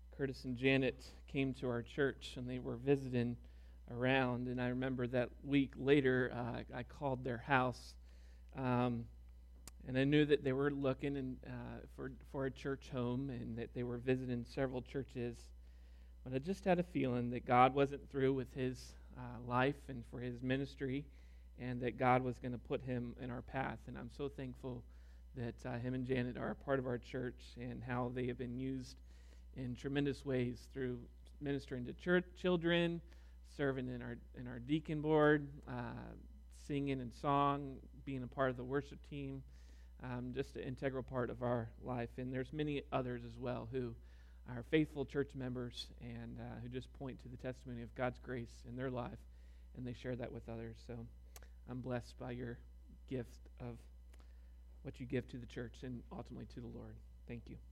Curtis and Janet came to our church and they were visiting around, and I remember that week later I called their house, and I knew that they were looking for a church home and that they were visiting several churches, but I just had a feeling that God wasn't through with his life and for his ministry, and that God was going to put him in our path. And I'm so thankful that him and Janet are a part of our church and how they have been used in tremendous ways through ministering to church children, serving in our deacon board, singing and song, being a part of the worship team, just an integral part of our life. And there's many others as well who are faithful church members and who just point to the testimony of God's grace in their life, and they share that with others. So I'm blessed by your gift of what you give to the church and ultimately to the Lord. Thank you.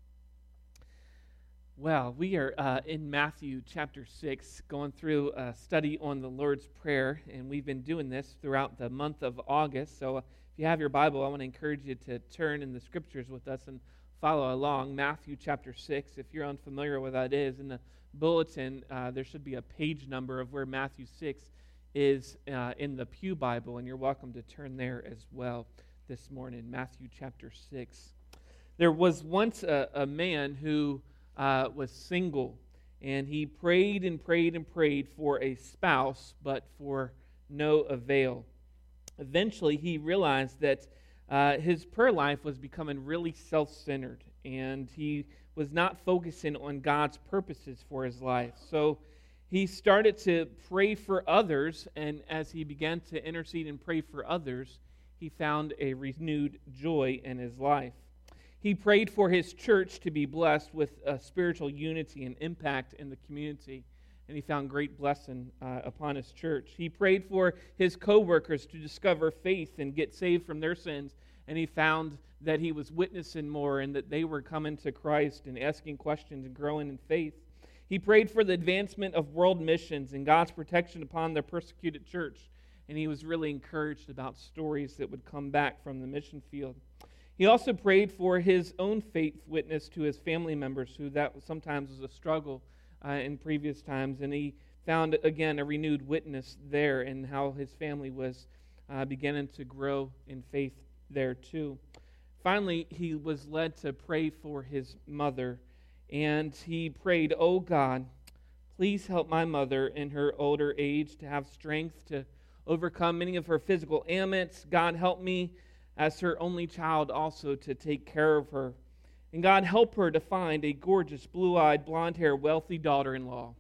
Well, we are in Matthew chapter 6, going through a study on the Lord's Prayer, and we've been doing this throughout the month of August. So if you have your Bible, I want to encourage you to turn in the Scriptures with us and follow along. Matthew chapter 6, if you're unfamiliar with what that is, in the bulletin there should be a page number of where Matthew 6 is in the Pew Bible, and you're welcome to turn there as well this morning. Matthew chapter 6. There was once a man who was single, and he prayed and prayed and prayed for a spouse, but for no avail. Eventually, he realized that his prayer life was becoming really self-centered, and he was not focusing on God's purposes for his life. So he started to pray for others, and as he began to intercede and pray for others, he found a renewed joy in his life. He prayed for his church to be blessed with spiritual unity and impact in the community, and he found great blessing upon his church. He prayed for his co-workers to discover faith and get saved from their sins, and he found that he was witnessing more and that they were coming to Christ and asking questions and growing in faith. He prayed for the advancement of world missions and God's protection upon the persecuted church, and he was really encouraged about stories that would come back from the mission field. He also prayed for his own faith witness to his family members, who that sometimes was a struggle in previous times, and he found, again, a renewed witness there in how his family was beginning to grow in faith there too. Finally, he was led to pray for his mother, and he prayed, "Oh God, please help my mother in her older age to have strength to overcome many of her physical ailments. God, help me as her only child also to take care of her. And God, help her to find a gorgeous, blue-eyed, blonde-haired, wealthy daughter-in-law."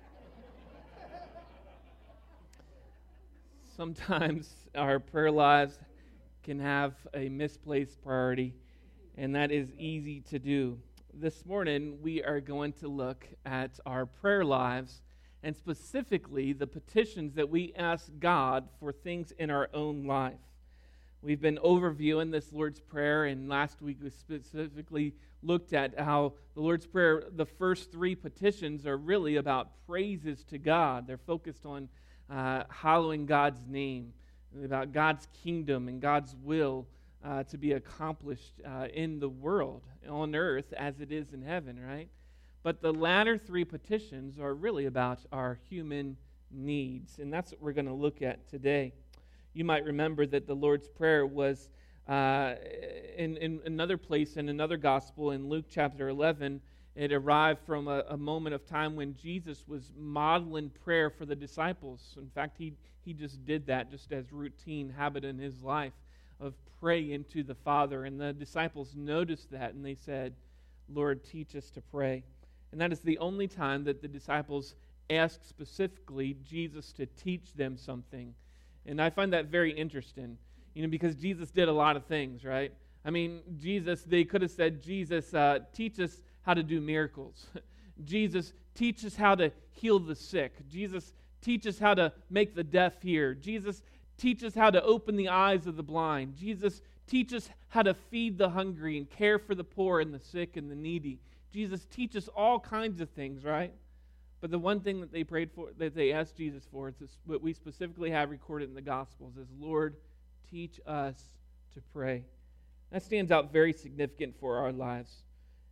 Sometimes our prayer lives can have a misplaced priority, and that is easy to do. This morning, we are going to look at our prayer lives, and specifically the petitions that we ask God for things in our own life. We've been overviewing this Lord's Prayer, and last week we specifically looked at how the Lord's Prayer, the first three petitions are really about praises to God. They're focused on hallowing God's name, about God's kingdom and God's will to be accomplished in the world, on earth, as it is in heaven, right? But the latter three petitions are really about our human needs, and that's what we're going to look at today. You might remember that the Lord's Prayer was in another place, in another gospel, in Luke chapter 11. It arrived from a moment of time when Jesus was modeling prayer for the disciples. In fact, he just did that just as routine habit in his life of praying to the Father. And the disciples noticed that, and they said, "Lord, teach us to pray." And that is the only time that the disciples asked specifically Jesus to teach them something. And I find that very interesting, because Jesus did a lot of things, right? I mean, they could have said, "Jesus, teach us how to do miracles." "Jesus, teach us how to heal the sick." "Jesus, teach us how to make the deaf hear." "Jesus, teach us how to open the eyes of the blind." "Jesus, teach us how to feed the hungry and care for the poor and the sick and the needy." Jesus, teach us all kinds of things, right? But the one thing that they prayed for, that they asked Jesus for, is what we specifically have recorded in the Gospels, is, "Lord, teach us to pray." That stands out very significant for our lives.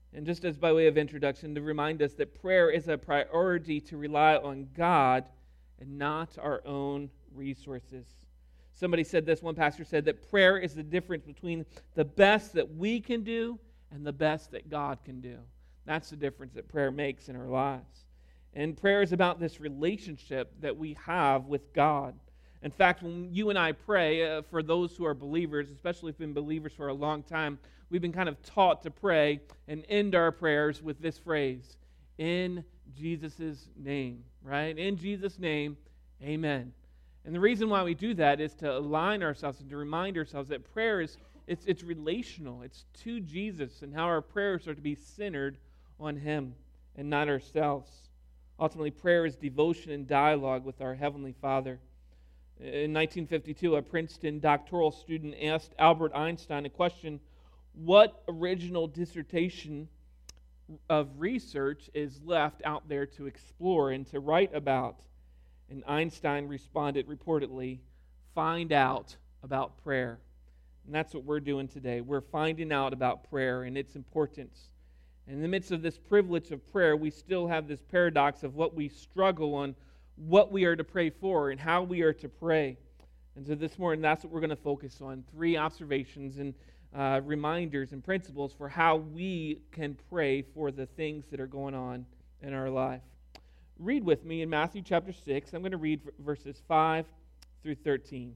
And just as by way of introduction, to remind us that prayer is a priority to rely on God and not our own resources. Somebody said this, one pastor said that prayer is the difference between the best that we can do and the best that God can do. That's the difference that prayer makes in our lives. And prayer is about this relationship that we have with God. In fact, when you and I pray, for those who are believers, especially if we've been believers for a long time, we've been kind of taught to pray and end our prayers with this phrase, in Jesus' name, right? In Jesus' name, amen. And the reason why we do that is to align ourselves and to remind ourselves that prayer is it's relational. It's to Jesus, and how our prayers are to be centered on Him and not ourselves. Ultimately, prayer is devotion and dialogue with our Heavenly Father. In 1952, a Princeton doctoral student asked Albert Einstein a question: what original dissertation of research is left out there to explore and to write about? And Einstein responded reportedly, find out about prayer. And that's what we're doing today. We're finding out about prayer and its importance. And in the midst of this privilege of prayer, we still have this paradox of what we struggle on, what we are to pray for, and how we are to pray. And so this morning, that's what we're going to focus on. 3 observations and reminders and principles for how we can pray for the things that are going on in our life. Read with me in Matthew chapter 6. I'm going to read verses 5 through 13.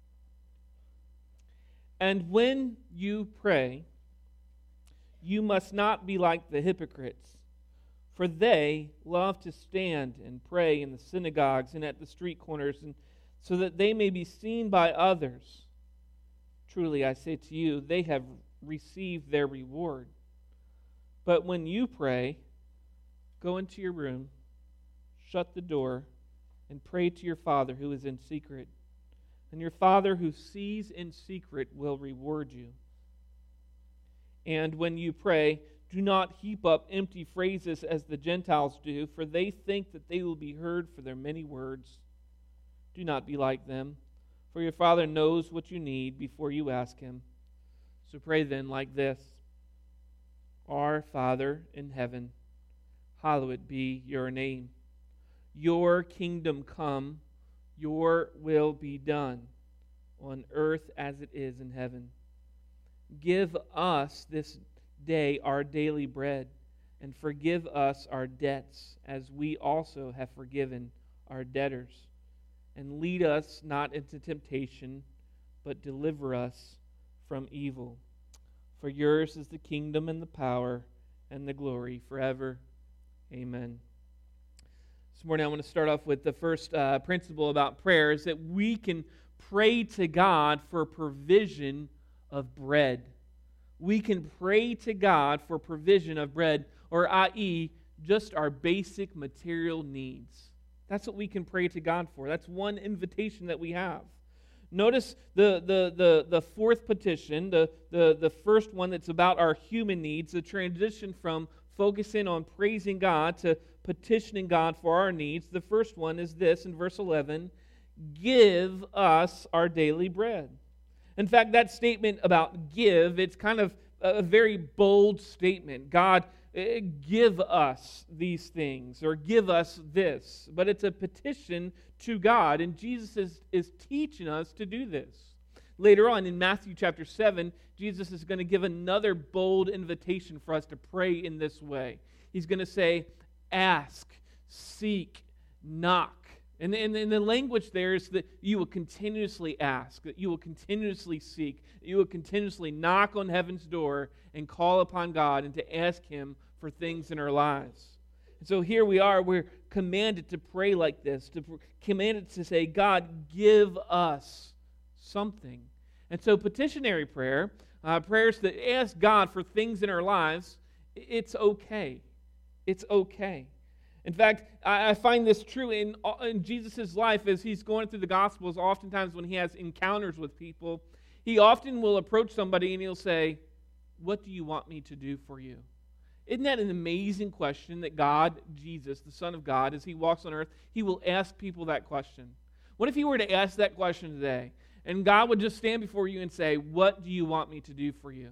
And when you pray, you must not be like the hypocrites, for they love to stand and pray in the synagogues and at the street corners, and so that they may be seen by others. Truly, I say to you, they have received their reward. But when you pray, go into your room, shut the door, and pray to your Father who is in secret. And your Father who sees in secret will reward you. And when you pray, do not heap up empty phrases as the Gentiles do, for they think that they will be heard for their many words. Do not be like them, for your Father knows what you need before you ask Him. So pray then like this: Our Father in heaven, hallowed be your name. Your kingdom come, your will be done, on earth as it is in heaven. Give us this day our daily bread, and forgive us our debts, as we also have forgiven our debtors. And lead us not into temptation, but deliver us from evil. For yours is the kingdom and the power and the glory forever. Amen. This morning I want to start off with the first principle about prayer, is that we can pray to God for provision of bread. We can pray to God for provision of bread, or i.e., just our basic material needs. That's what we can pray to God for. That's one invitation that we have. Notice the fourth petition, the first one that's about our human needs, the transition from focusing on praising God to petitioning God for our needs. The first one is this in verse 11, give us our daily bread. In fact, that statement about give, it's kind of a very bold statement. God, give us these things, or give us this. But it's a petition to God, and Jesus is teaching us to do this. Later on in Matthew chapter 7, Jesus is going to give another bold invitation for us to pray in this way. He's going to say, ask, seek, knock. And the language there is that you will continuously ask, that you will continuously seek, that you will continuously knock on heaven's door and call upon God and to ask Him for things in our lives. And so here we are, we're commanded to pray like this, commanded to say, God, give us something. And so petitionary prayer, prayers that ask God for things in our lives, it's okay. It's okay. In fact, I find this true in Jesus' life as He's going through the Gospels. Oftentimes when He has encounters with people, He often will approach somebody and He'll say, what do you want me to do for you? Isn't that an amazing question that God, Jesus, the Son of God, as He walks on earth, He will ask people that question? What if He were to ask that question today, and God would just stand before you and say, what do you want me to do for you?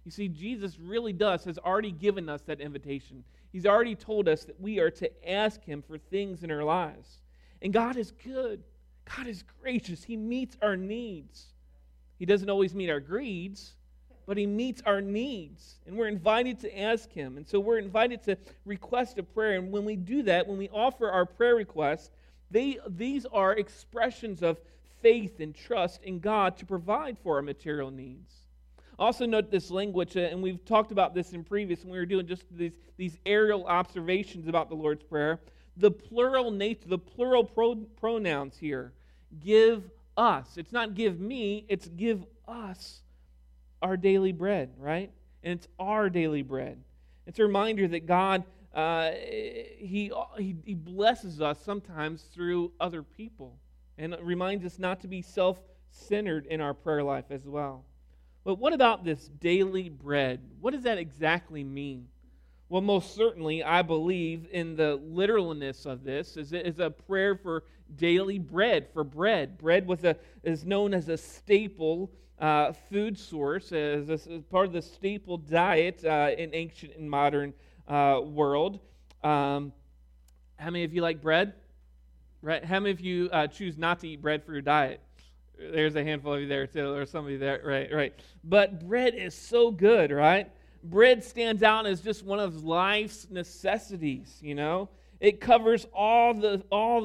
You see, Jesus really has already given us that invitation. He's already told us that we are to ask Him for things in our lives. And God is good. God is gracious. He meets our needs. He doesn't always meet our greeds, but He meets our needs. And we're invited to ask Him. And so we're invited to request a prayer. And when we do that, when we offer our prayer requests, these are expressions of faith and trust in God to provide for our material needs. Also note this language, and we've talked about this in previous when we were doing just these aerial observations about the Lord's Prayer. The plural nature, the plural pronouns here, give us. It's not give me, it's give us our daily bread, right? And it's our daily bread. It's a reminder that God, He blesses us sometimes through other people. And it reminds us not to be self-centered in our prayer life as well. But what about this daily bread? What does that exactly mean? Well, most certainly, I believe in the literalness of this is a prayer for daily bread, for bread. Bread is known as a staple food source, as part of the staple diet in ancient and modern world. How many of you like bread? Right? How many of you choose not to eat bread for your diet? There's a handful of you there too, or some of you there, right. But bread is so good, right? Bread stands out as just one of life's necessities, you know? It covers the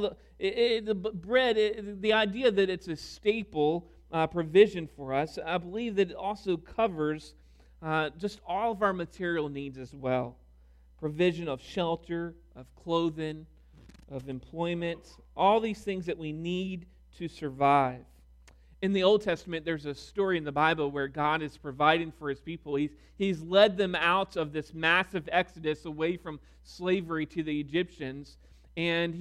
bread, the idea that it's a staple provision for us. I believe that it also covers just all of our material needs as well. Provision of shelter, of clothing, of employment, all these things that we need to survive. In the Old Testament, there's a story in the Bible where God is providing for His people. He's led them out of this massive exodus away from slavery to the Egyptians, and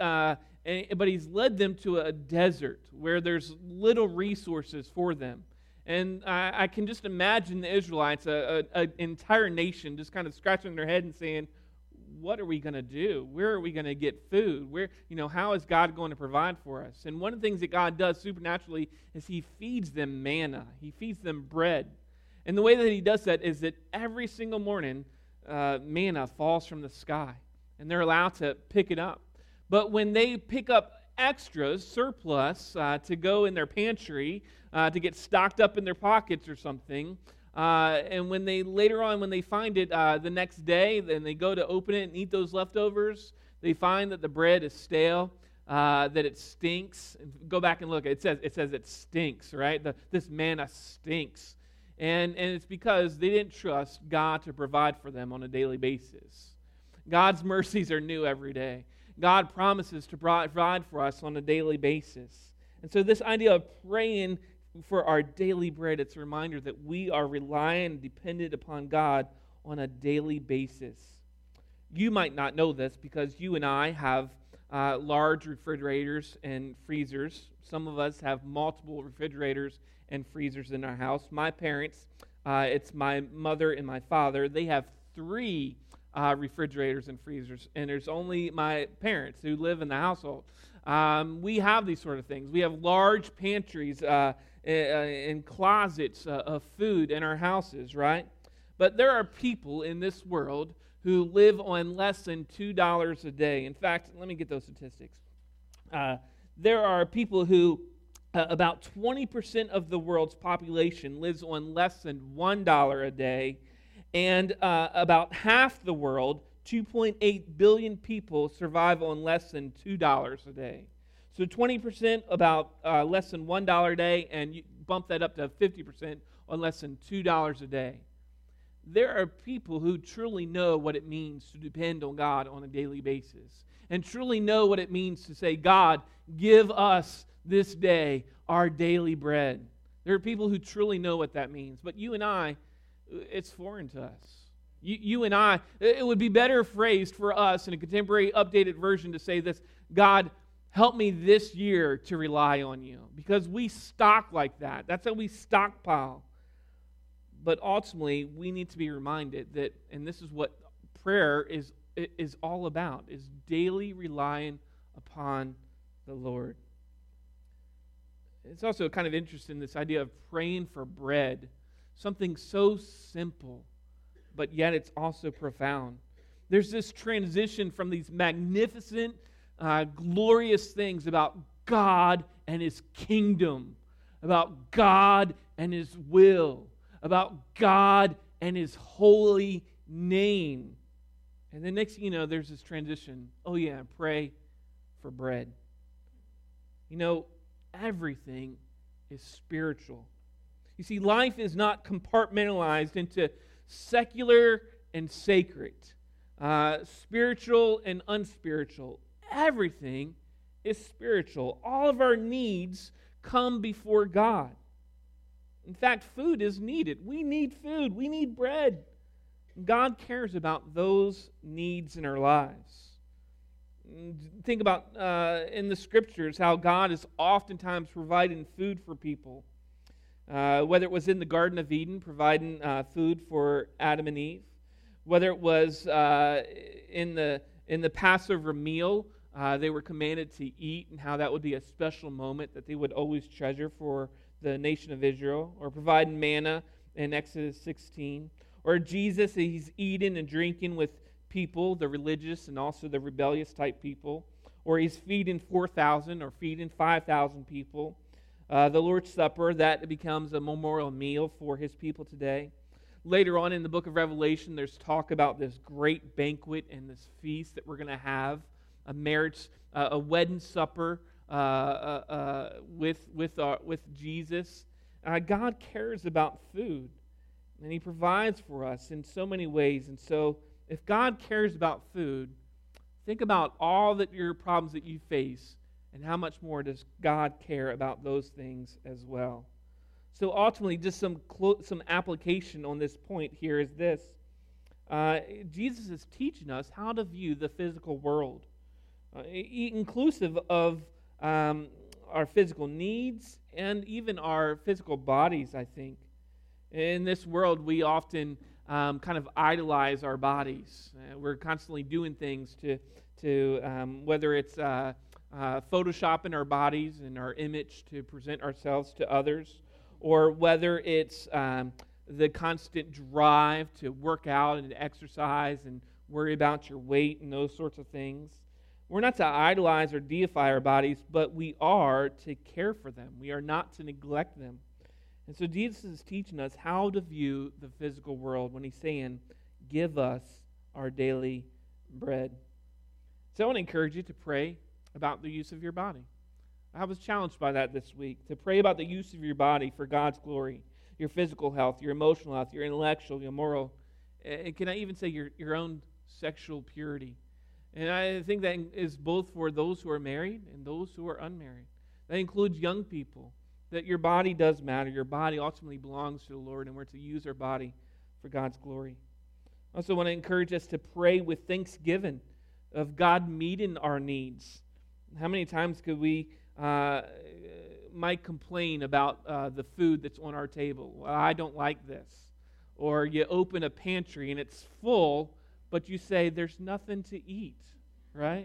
but He's led them to a desert where there's little resources for them. And I can just imagine the Israelites, an entire nation, just kind of scratching their head and saying, what are we going to do? Where are we going to get food? How is God going to provide for us? And one of the things that God does supernaturally is He feeds them manna. He feeds them bread. And the way that He does that is that every single morning, manna falls from the sky, and they're allowed to pick it up. But when they pick up extras, surplus, to go in their pantry, to get stocked up in their pockets or something, and when they find it the next day, then they go to open it and eat those leftovers, they find that the bread is stale, that it stinks. Go back and look. It says it stinks, right? This manna stinks. And it's because they didn't trust God to provide for them on a daily basis. God's mercies are new every day. God promises to provide for us on a daily basis. And so this idea of praying for our daily bread, it's a reminder that we are relying and dependent upon God on a daily basis. You might not know this because you and I have large refrigerators and freezers. Some of us have multiple refrigerators and freezers in our house. My parents, it's my mother and my father, they have 3 refrigerators and freezers, and there's only my parents who live in the household. We have these sort of things. We have large pantries and closets of food in our houses, right? But there are people in this world who live on less than $2 a day. In fact, let me get those statistics. There are people who, about 20% of the world's population lives on less than $1 a day, and about half the world, 2.8 billion people, survive on less than $2 a day. So 20% about less than $1 a day, and you bump that up to 50% on less than $2 a day. There are people who truly know what it means to depend on God on a daily basis, and truly know what it means to say, God, give us this day our daily bread. There are people who truly know what that means, but you and I, it's foreign to us. You and I, it would be better phrased for us in a contemporary updated version to say this, God, help me this year to rely on you. Because we stock like that. That's how we stockpile. But ultimately, we need to be reminded that, and this is what prayer is all about, is daily relying upon the Lord. It's also kind of interesting, this idea of praying for bread. Something so simple, but yet it's also profound. There's this transition from these magnificent, glorious things about God and His kingdom, about God and His will, about God and His holy name. And then next thing you know, there's this transition. Oh yeah, pray for bread. You know, everything is spiritual. You see, life is not compartmentalized into secular and sacred, spiritual and unspiritual. Everything is spiritual. All of our needs come before God. In fact, food is needed. We need food. We need bread. God cares about those needs in our lives. Think about in the Scriptures how God is oftentimes providing food for people. Whether it was in the Garden of Eden, providing food for Adam and Eve, whether it was in the Passover meal, they were commanded to eat, and how that would be a special moment that they would always treasure for the nation of Israel, or providing manna in Exodus 16, or Jesus, he's eating and drinking with people, the religious and also the rebellious type people, or he's feeding 4,000 or feeding 5,000 people. The Lord's Supper, that becomes a memorial meal for His people today. Later on in the book of Revelation, there's talk about this great banquet and this feast that we're going to have, a marriage, a wedding supper with Jesus. God cares about food, and He provides for us in so many ways. And so, if God cares about food, think about all that your problems that you face, and how much more does God care about those things as well. So ultimately, just some application on this point here is this. Jesus is teaching us how to view the physical world, inclusive of our physical needs and even our physical bodies, I think. In this world, we often kind of idolize our bodies. We're constantly doing things to whether it's photoshopping our bodies and our image to present ourselves to others, or whether it's the constant drive to work out and to exercise and worry about your weight and those sorts of things. We're not to idolize or deify our bodies, but we are to care for them. We are not to neglect them. And so Jesus is teaching us how to view the physical world when He's saying, give us our daily bread. So I want to encourage you to pray about the use of your body. I was challenged by that this week, to pray about the use of your body for God's glory, your physical health, your emotional health, your intellectual, your moral, and can I even say your own sexual purity. And I think that is both for those who are married and those who are unmarried. That includes young people, that your body does matter. Your body ultimately belongs to the Lord, and we're to use our body for God's glory. I also want to encourage us to pray with thanksgiving of God meeting our needs. How many times could we might complain about the food that's on our table? Well, I don't like this. Or you open a pantry and it's full, but you say there's nothing to eat, right?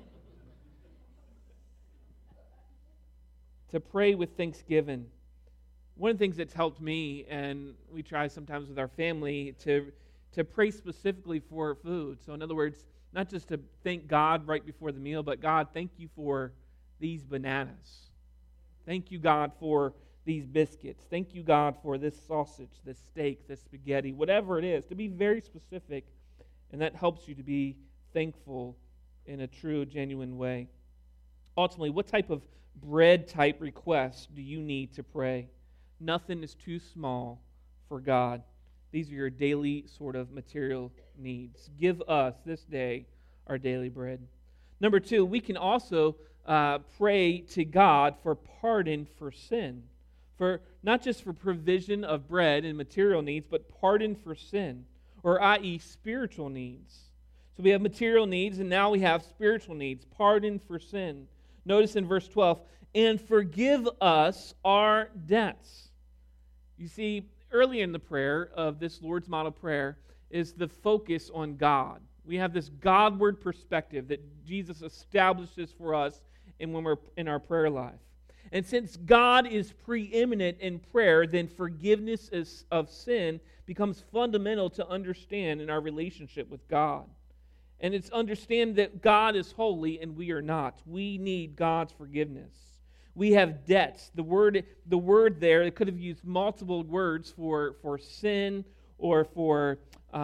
To pray with thanksgiving. One of the things that's helped me, and we try sometimes with our family, to pray specifically for food. So in other words, not just to thank God right before the meal, but God, thank you for these bananas. Thank you, God, for these biscuits. Thank you, God, for this sausage, this steak, this spaghetti, whatever it is. To be very specific, and that helps you to be thankful in a true, genuine way. Ultimately, what type of bread type requests do you need to pray? Nothing is too small for God. These are your daily sort of material needs. Give us this day our daily bread. Number 2, we can also pray to God for pardon for sin. For not just for provision of bread and material needs, but pardon for sin, or i.e. spiritual needs. So we have material needs, and now we have spiritual needs. Pardon for sin. Notice in verse 12, and forgive us our debts. You see, early in the prayer of this Lord's Model Prayer is the focus on God. We have this Godward perspective that Jesus establishes for us when we're in our prayer life. And since God is preeminent in prayer, then forgiveness of sin becomes fundamental to understand in our relationship with God. And it's understand that God is holy and we are not. We need God's forgiveness. We have debts. The word there, it could have used multiple words for sin or for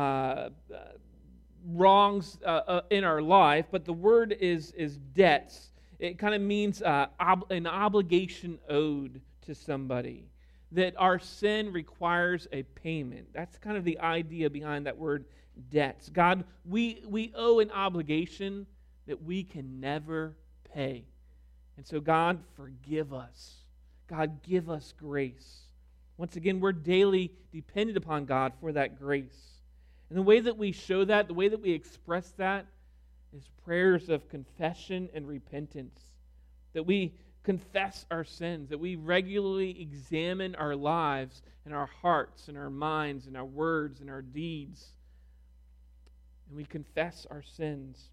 wrongs in our life, but the word is debts. It kind of means an obligation owed to somebody, that our sin requires a payment. That's kind of the idea behind that word debts. God, we owe an obligation that we can never pay. And so God, forgive us. God, give us grace. Once again, we're daily dependent upon God for that grace. And the way that we show that, the way that we express that, is prayers of confession and repentance. That we confess our sins, that we regularly examine our lives and our hearts and our minds and our words and our deeds. And we confess our sins.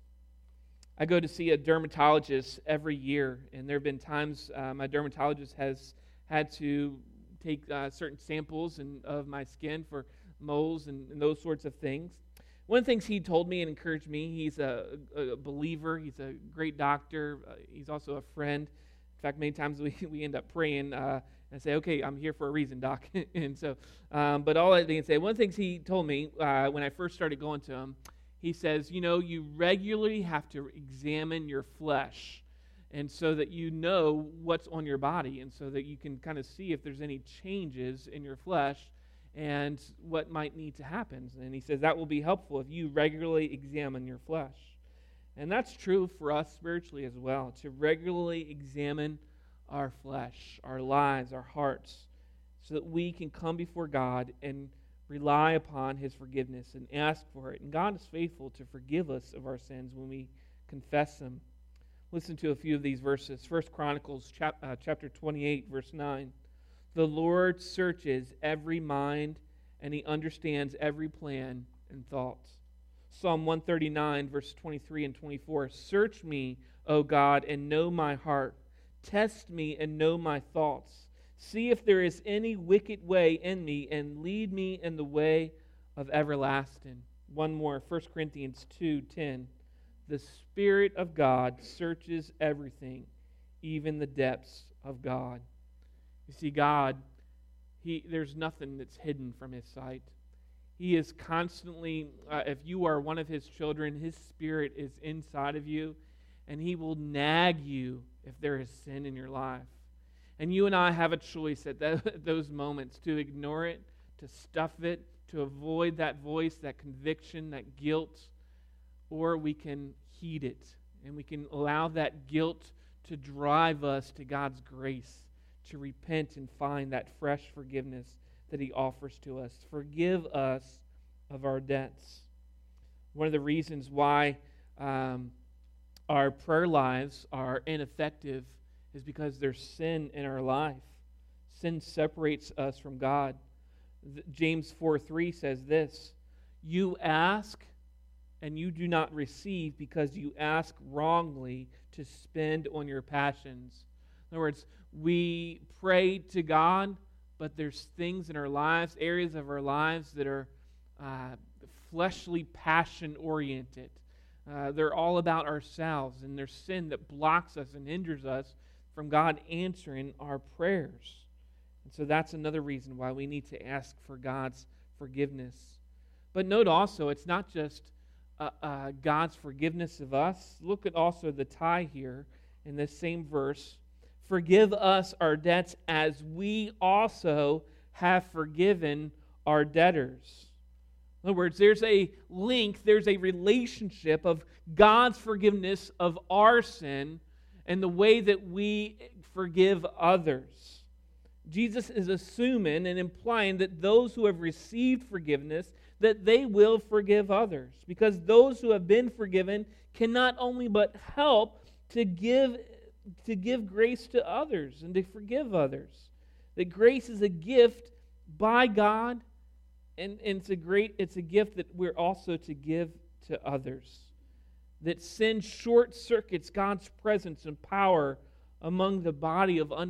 I go to see a dermatologist every year, and there have been times my dermatologist has had to take certain samples of my skin for moles and those sorts of things. One of the things he told me and encouraged me, he's a believer, he's a great doctor, he's also a friend. In fact, many times we end up praying and say, okay, I'm here for a reason, doc. And so, but all I can say, one of the things he told me when I first started going to him, he says, you regularly have to examine your flesh, and so that you know what's on your body, and so that you can kind of see if there's any changes in your flesh and what might need to happen. And he says that will be helpful if you regularly examine your flesh. And that's true for us spiritually as well, to regularly examine our flesh, our lives, our hearts, so that we can come before God and rely upon His forgiveness and ask for it. And God is faithful to forgive us of our sins when we confess them. Listen to a few of these verses. 1 Chronicles chapter 28, verse 9. The Lord searches every mind, and He understands every plan and thought. Psalm 139, verse 23 and 24. Search me, O God, and know my heart. Test me and know my thoughts. See if there is any wicked way in me, and lead me in the way of everlasting. One more, 1 Corinthians 2:10. The Spirit of God searches everything, even the depths of God. You see, God, there's nothing that's hidden from His sight. He is constantly, if you are one of His children, His Spirit is inside of you, and He will nag you if there is sin in your life. And you and I have a choice at those moments to ignore it, to stuff it, to avoid that voice, that conviction, that guilt, or we can heed it, and we can allow that guilt to drive us to God's grace, to repent and find that fresh forgiveness that He offers to us. Forgive us of our debts. One of the reasons why our prayer lives are ineffective is because there's sin in our life. Sin separates us from God. James 4:3 says this, you ask and you do not receive because you ask wrongly to spend on your passions. In other words, we pray to God, but there's things in our lives, areas of our lives that are fleshly passion-oriented. They're all about ourselves, and there's sin that blocks us and hinders us from God answering our prayers. And so that's another reason why we need to ask for God's forgiveness. But note also, it's not just God's forgiveness of us. Look at also the tie here in this same verse. Forgive us our debts as we also have forgiven our debtors. In other words, there's a link, there's a relationship of God's forgiveness of our sin and the way that we forgive others. Jesus is assuming and implying that those who have received forgiveness, that they will forgive others. Because those who have been forgiven can not only but help to give grace to others and to forgive others. That grace is a gift by God, and it's a gift that we're also to give to others. That sin short circuits God's presence and power among the body of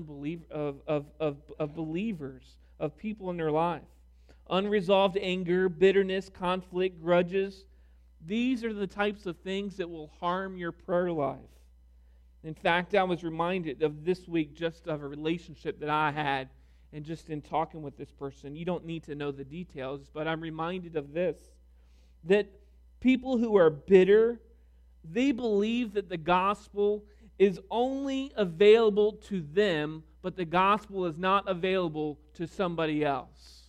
believers, of people in their life. Unresolved anger, bitterness, conflict, grudges. These are the types of things that will harm your prayer life. In fact, I was reminded of this week just of a relationship that I had, and just in talking with this person. You don't need to know the details, but I'm reminded of this, that people who are bitter, they believe that the gospel is only available to them, but the gospel is not available to somebody else.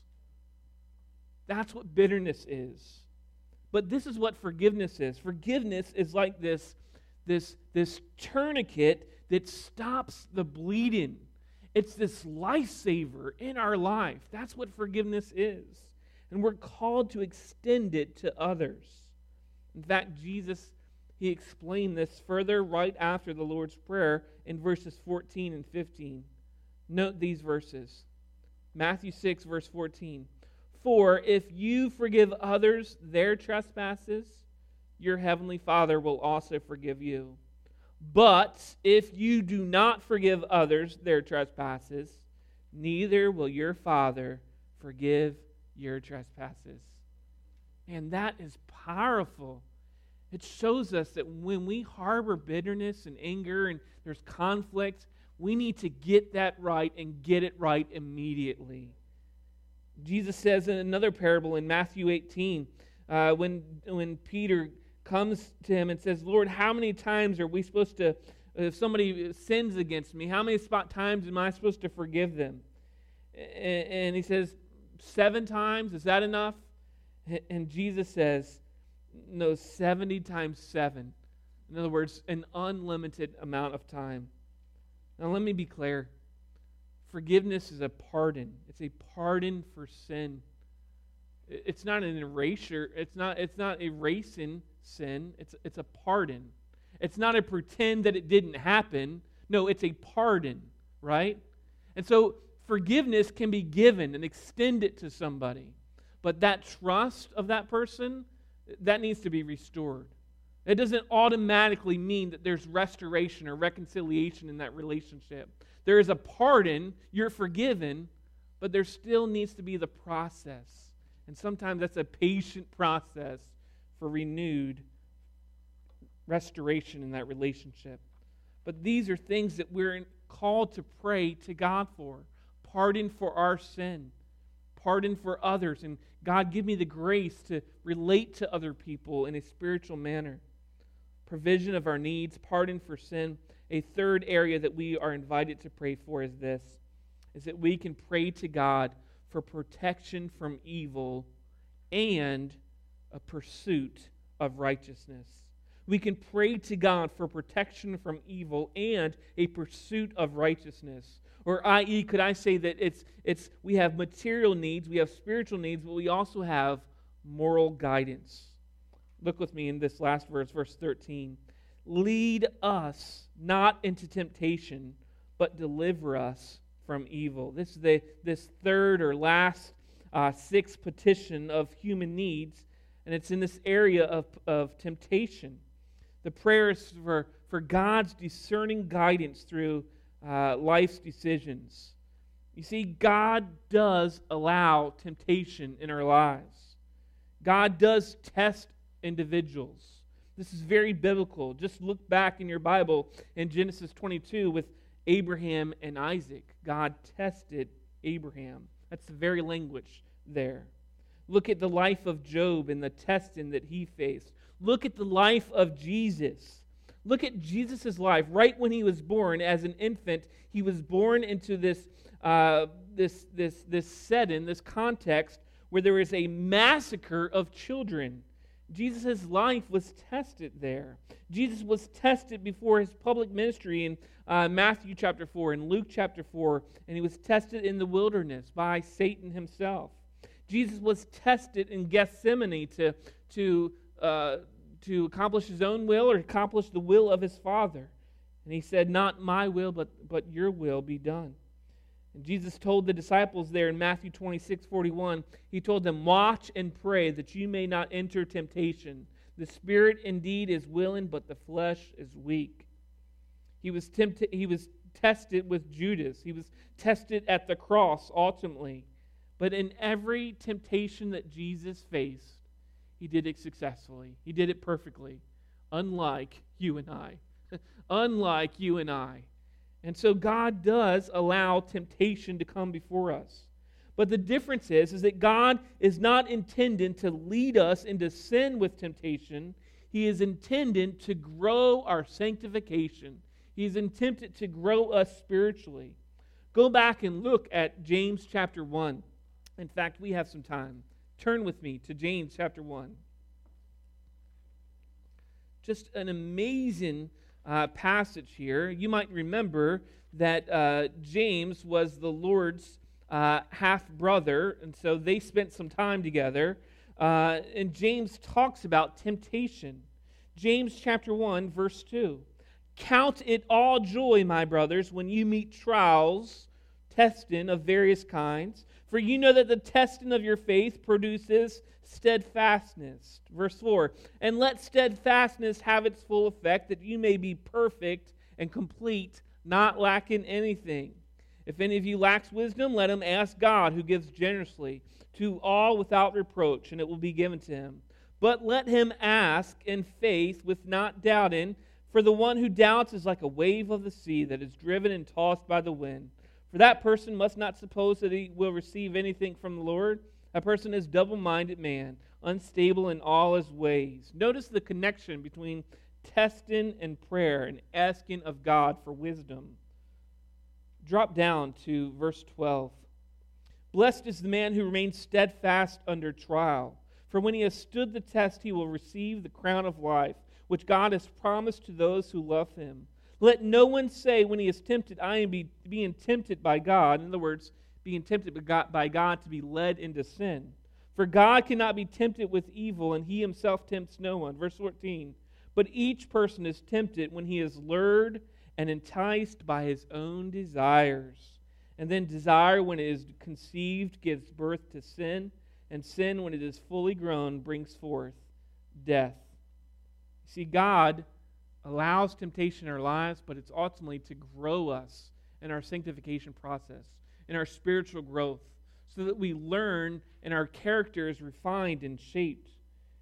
That's what bitterness is. But this is what forgiveness is. Forgiveness is like this tourniquet that stops the bleeding. It's this lifesaver in our life. That's what forgiveness is. And we're called to extend it to others. In fact, Jesus, he explained this further right after the Lord's Prayer in verses 14 and 15. Note these verses. Matthew 6, verse 14. For if you forgive others their trespasses, your heavenly Father will also forgive you. But if you do not forgive others their trespasses, neither will your Father forgive your trespasses. And that is powerful. It shows us that when we harbor bitterness and anger and there's conflict, we need to get that right and get it right immediately. Jesus says in another parable in Matthew 18, when Peter comes to him and says, Lord, how many times are we supposed to, if somebody sins against me, how many times am I supposed to forgive them? And he says, 7 times, is that enough? And Jesus says, no, 70 times 7. In other words, an unlimited amount of time. Now let me be clear. Forgiveness is a pardon. It's a pardon for sin. It's not an erasure. It's not erasing sin. It's a pardon. It's not a pretend that it didn't happen. No, it's a pardon, right? And so forgiveness can be given and extended to somebody. But that trust of that person, that needs to be restored. It doesn't automatically mean that there's restoration or reconciliation in that relationship. There is a pardon, you're forgiven, but there still needs to be the process. And sometimes that's a patient process for renewed restoration in that relationship. But these are things that we're called to pray to God for. Pardon for our sin. Pardon for others. And God, give me the grace to relate to other people in a spiritual manner. Provision of our needs, pardon for sin. A third area that we are invited to pray for is this, is that we can pray to God for protection from evil and a pursuit of righteousness. We can pray to God for protection from evil and a pursuit of righteousness. Or i.e., could I say that it's we have material needs, we have spiritual needs, but we also have moral guidance. Look with me in this last verse, verse 13. Lead us not into temptation, but deliver us from evil. This is this third or last sixth petition of human needs, and it's in this area of temptation. The prayer is for God's discerning guidance through life's decisions. You see, God does allow temptation in our lives. God does test individuals. This is very biblical. Just look back in your Bible in Genesis 22 with Abraham and Isaac. God tested Abraham. That's the very language there. Look at the life of Job and the testing that he faced. Look at the life of Jesus. Look at Jesus' life. Right when he was born as an infant, he was born into this setting, this context where there was a massacre of children. Jesus' life was tested there. Jesus was tested before his public ministry in Matthew chapter 4 and Luke chapter 4, and he was tested in the wilderness by Satan himself. Jesus was tested in Gethsemane to accomplish his own will or accomplish the will of his Father. And he said, not my will, but your will be done. And Jesus told the disciples there in Matthew 26:41, he told them, watch and pray that you may not enter temptation. The spirit indeed is willing, but the flesh is weak. He was tested with Judas. He was tested at the cross ultimately. But in every temptation that Jesus faced, he did it successfully. He did it perfectly, unlike you and I. Unlike you and I. And so God does allow temptation to come before us. But the difference is that God is not intended to lead us into sin with temptation. He is intended to grow our sanctification. He is intended to grow us spiritually. Go back and look at James chapter 1. In fact, we have some time. Turn with me to James chapter 1. Just an amazing passage here. You might remember that James was the Lord's half-brother, and so they spent some time together. And James talks about temptation. James chapter 1, verse 2. Count it all joy, my brothers, when you meet trials, testing of various kinds. For you know that the testing of your faith produces steadfastness. Verse 4. And let steadfastness have its full effect, that you may be perfect and complete, not lacking anything. If any of you lacks wisdom, let him ask God, who gives generously to all without reproach, and it will be given to him. But let him ask in faith with not doubting, for the one who doubts is like a wave of the sea that is driven and tossed by the wind. For that person must not suppose that he will receive anything from the Lord. A person is double-minded man, unstable in all his ways. Notice the connection between testing and prayer and asking of God for wisdom. Drop down to verse 12. Blessed is the man who remains steadfast under trial. For when he has stood the test, he will receive the crown of life, which God has promised to those who love him. Let no one say when he is tempted, I am being tempted by God. In other words, being tempted by God to be led into sin. For God cannot be tempted with evil, and he himself tempts no one. Verse 14. But each person is tempted when he is lured and enticed by his own desires. And then desire, when it is conceived, gives birth to sin. And sin, when it is fully grown, brings forth death. See, God allows temptation in our lives, but it's ultimately to grow us in our sanctification process, in our spiritual growth, so that we learn and our character is refined and shaped.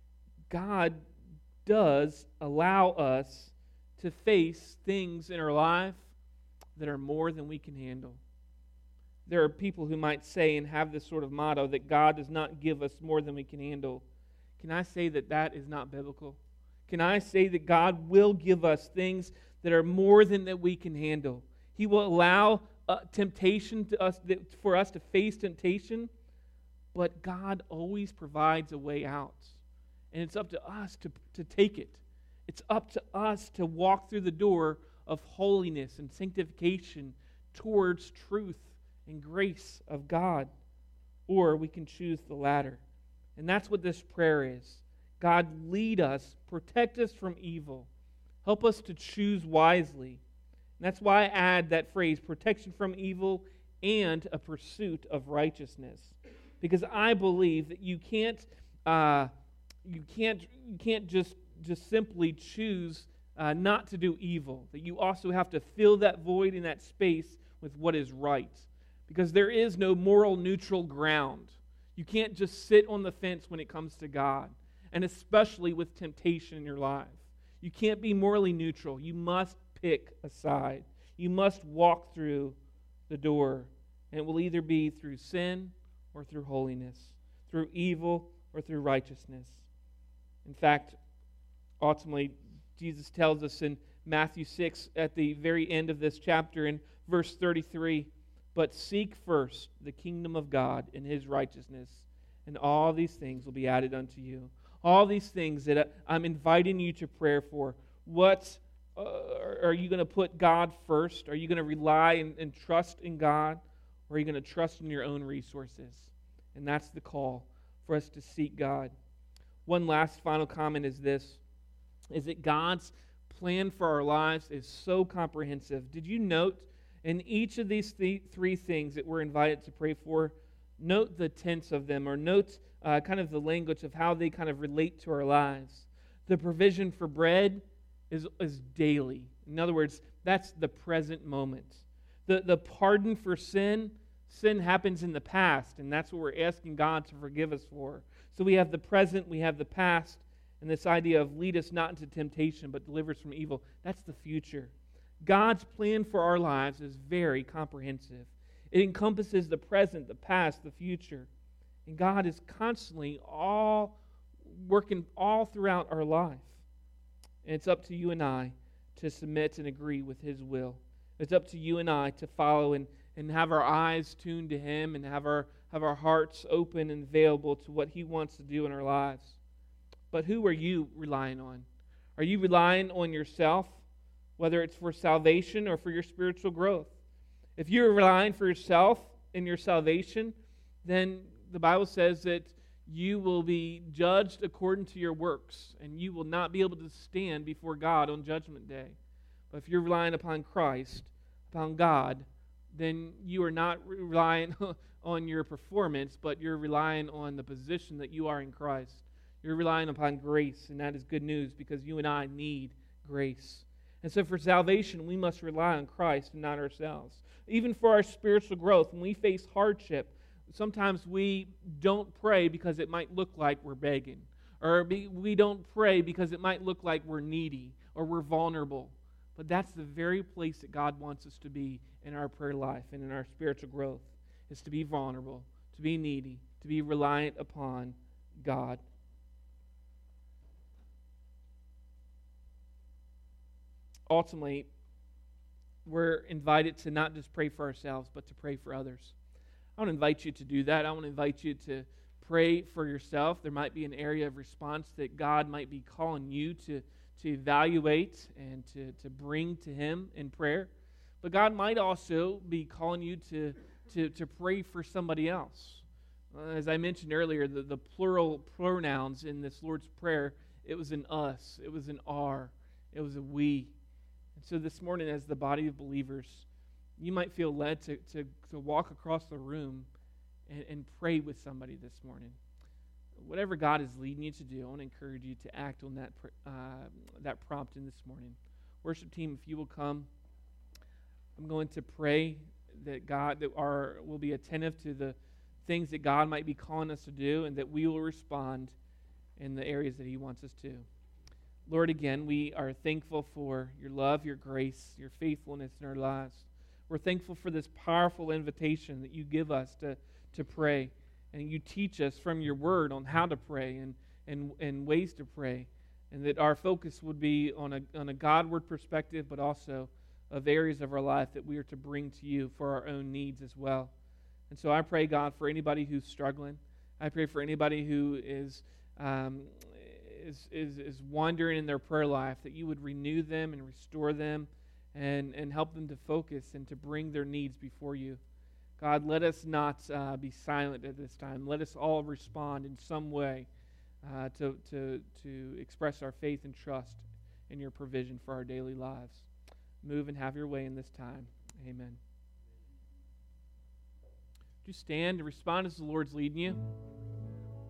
God does allow us to face things in our life that are more than we can handle. There are people who might say and have this sort of motto that God does not give us more than we can handle. Can I say that that is not biblical? Can I say that God will give us things that are more than that we can handle? He will allow temptation to us, for us to face temptation, but God always provides a way out. And it's up to us to take it. It's up to us to walk through the door of holiness and sanctification towards truth and grace of God. Or we can choose the latter. And that's what this prayer is. God, lead us, protect us from evil. Help us to choose wisely. And that's why I add that phrase, protection from evil and a pursuit of righteousness. Because I believe that you can't just simply choose not to do evil. That you also have to fill that void in that space with what is right. Because there is no moral neutral ground. You can't just sit on the fence when it comes to God. And especially with temptation in your life. You can't be morally neutral. You must pick a side. You must walk through the door. And it will either be through sin or through holiness, through evil or through righteousness. In fact, ultimately, Jesus tells us in Matthew 6 at the very end of this chapter in verse 33, but seek first the kingdom of God and his righteousness, and all these things will be added unto you. All these things that I'm inviting you to prayer for. What are you going to put God first? Are you going to rely and trust in God? Or are you going to trust in your own resources? And that's the call for us to seek God. One last final comment is this, is that God's plan for our lives is so comprehensive. Did you note in each of these three things that we're invited to pray for, note the tense of them, or note kind of the language of how they kind of relate to our lives. The provision for bread is daily. In other words, that's the present moment. The pardon for sin happens in the past, and that's what we're asking God to forgive us for. So we have the present, we have the past, and this idea of lead us not into temptation, but deliver us from evil. That's the future. God's plan for our lives is very comprehensive. It encompasses the present, the past, the future. And God is constantly working all throughout our life. And it's up to you and I to submit and agree with His will. It's up to you and I to follow and have our eyes tuned to Him and have our hearts open and available to what He wants to do in our lives. But who are you relying on? Are you relying on yourself, whether it's for salvation or for your spiritual growth? If you're relying for yourself in your salvation, then the Bible says that you will be judged according to your works, and you will not be able to stand before God on Judgment Day. But if you're relying upon Christ, upon God, then you are not relying on your performance, but you're relying on the position that you are in Christ. You're relying upon grace, and that is good news because you and I need grace. And so for salvation, we must rely on Christ and not ourselves. Even for our spiritual growth, when we face hardship, sometimes we don't pray because it might look like we're begging. Or we don't pray because it might look like we're needy or we're vulnerable. But that's the very place that God wants us to be in our prayer life and in our spiritual growth, is to be vulnerable, to be needy, to be reliant upon God. Ultimately, we're invited to not just pray for ourselves, but to pray for others. I want to invite you to do that. I want to invite you to pray for yourself. There might be an area of response that God might be calling you to evaluate and to bring to Him in prayer. But God might also be calling you to pray for somebody else. As I mentioned earlier, the plural pronouns in this Lord's Prayer, it was an us, it was an our, it was a we. And so this morning, as the body of believers, you might feel led to walk across the room and pray with somebody this morning. Whatever God is leading you to do, I want to encourage you to act on that prompting this morning. Worship team, if you will come, I'm going to pray that we'll be attentive to the things that God might be calling us to do, and that we will respond in the areas that He wants us to. Lord, again, we are thankful for your love, your grace, your faithfulness in our lives. We're thankful for this powerful invitation that you give us to pray. And you teach us from your word on how to pray and ways to pray. And that our focus would be on a Godward perspective, but also of areas of our life that we are to bring to you for our own needs as well. And so I pray, God, for anybody who's struggling. I pray for anybody who is wandering in their prayer life, that you would renew them and restore them and help them to focus and to bring their needs before you. God, let us not be silent at this time. Let us all respond in some way to express our faith and trust in your provision for our daily lives. Move and have your way in this time. Amen. Would you stand and respond as the Lord's leading you?